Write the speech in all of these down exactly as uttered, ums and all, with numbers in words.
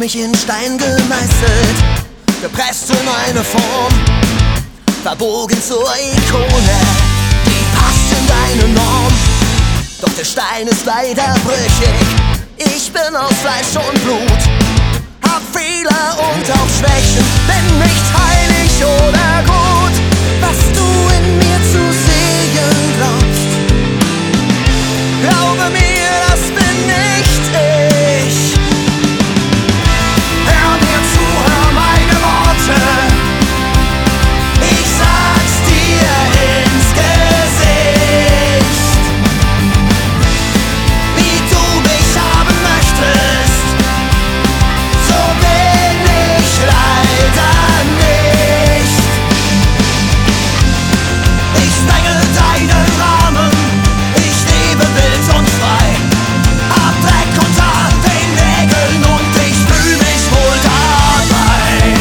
mich in Stein gemeißelt, gepresst in eine Form, verbogen zur Ikone, die passt in deine Norm. Doch der Stein ist leider brüchig, ich bin aus Fleisch und Blut, hab Fehler und auch Schwächen, bin nicht heilig oder gut. Was du in mir zu sehen glaubst, glaube mir, das bin nicht ich. Hör mir zu, hör meine Worte, ich sag's dir ins Gesicht. Wie du mich haben möchtest, so bin ich leider nicht. Ich sprenge deinen Rahmen, ich lebe wild und frei, hab Dreck unter den Nägeln und ich fühl mich wohl dabei.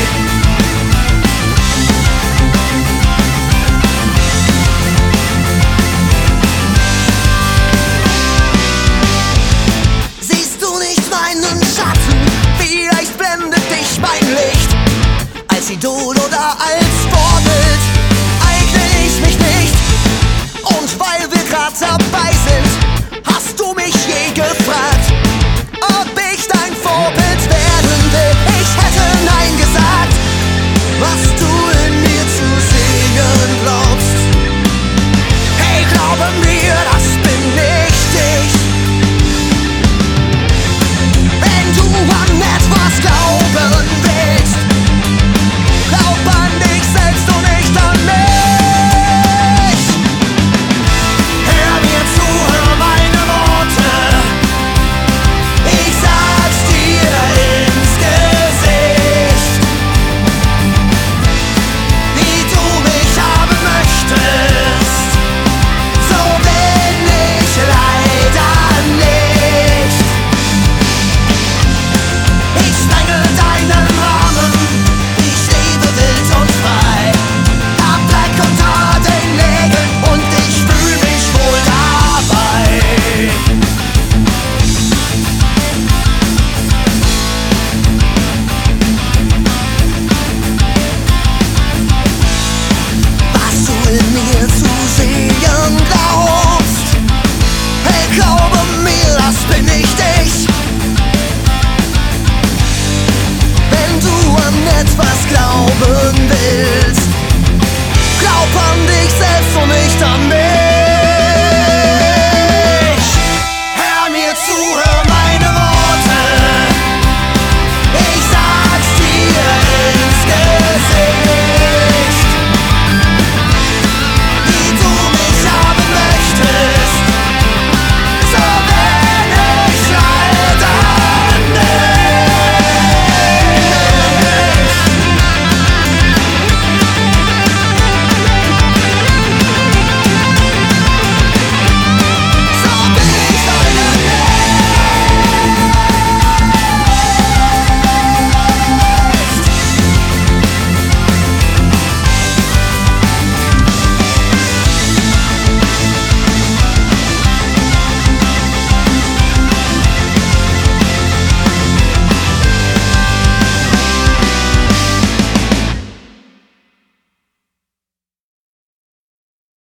Siehst du nicht meinen Schatten? Vielleicht blendet dich mein Licht als Idol oder als